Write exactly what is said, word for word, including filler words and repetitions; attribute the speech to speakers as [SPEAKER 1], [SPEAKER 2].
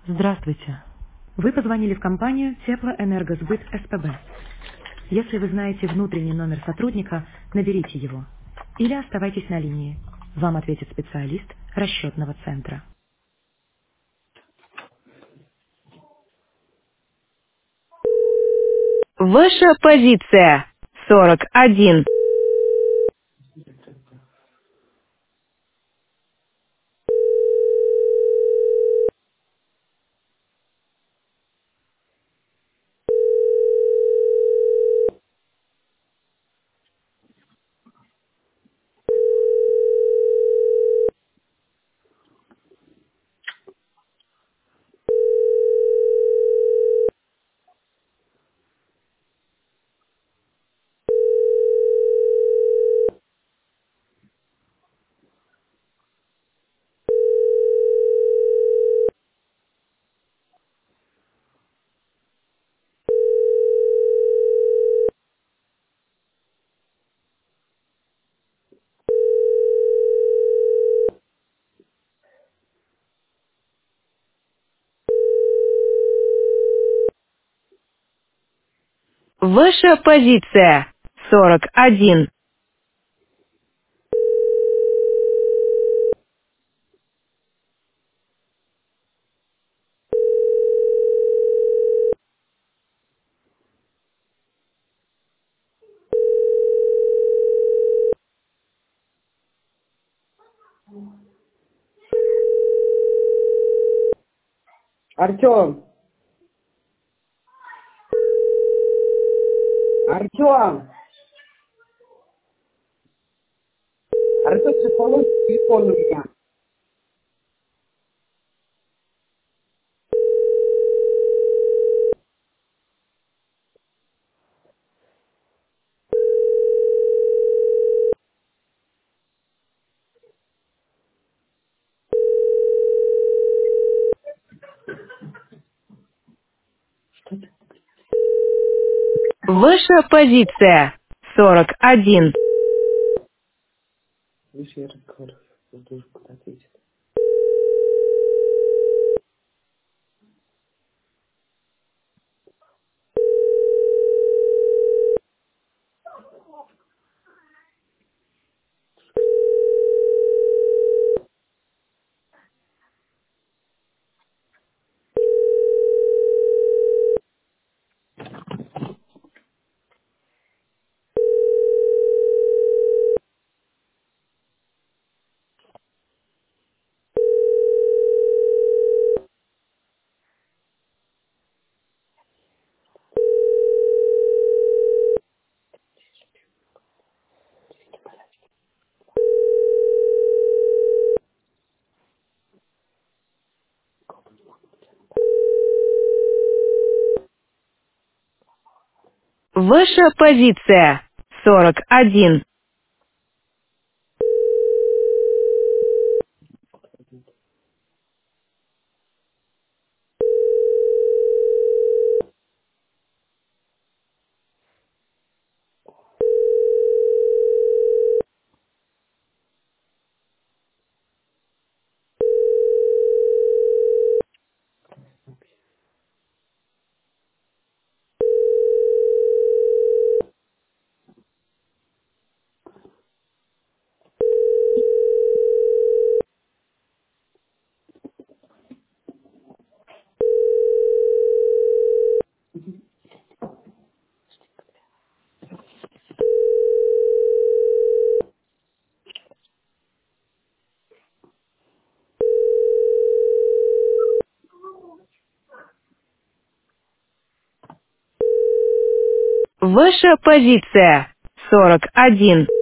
[SPEAKER 1] Здравствуйте. Вы позвонили в компанию Теплоэнергосбыт СПБ. Если вы знаете внутренний номер сотрудника, наберите его. Или оставайтесь на линии. Вам ответит специалист расчетного центра. Ваша позиция сорок один. Ваша позиция сорок один.
[SPEAKER 2] Артем, Артем, Артем, ты положи телефон у меня.
[SPEAKER 1] Ваша позиция сорок один.
[SPEAKER 2] Видишь, я разговариваю, он должен ответить.
[SPEAKER 1] Ваша позиция сорок один. Ваша позиция сорок один.